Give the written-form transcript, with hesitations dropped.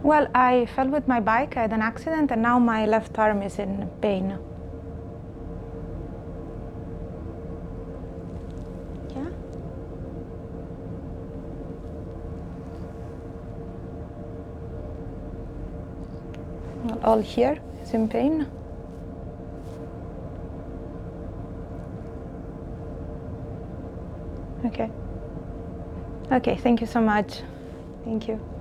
Well, I fell with my bike, I had an accident, and now my left arm is in pain. Yeah? Well, all here is in pain. Okay. Okay, thank you so much. Thank you.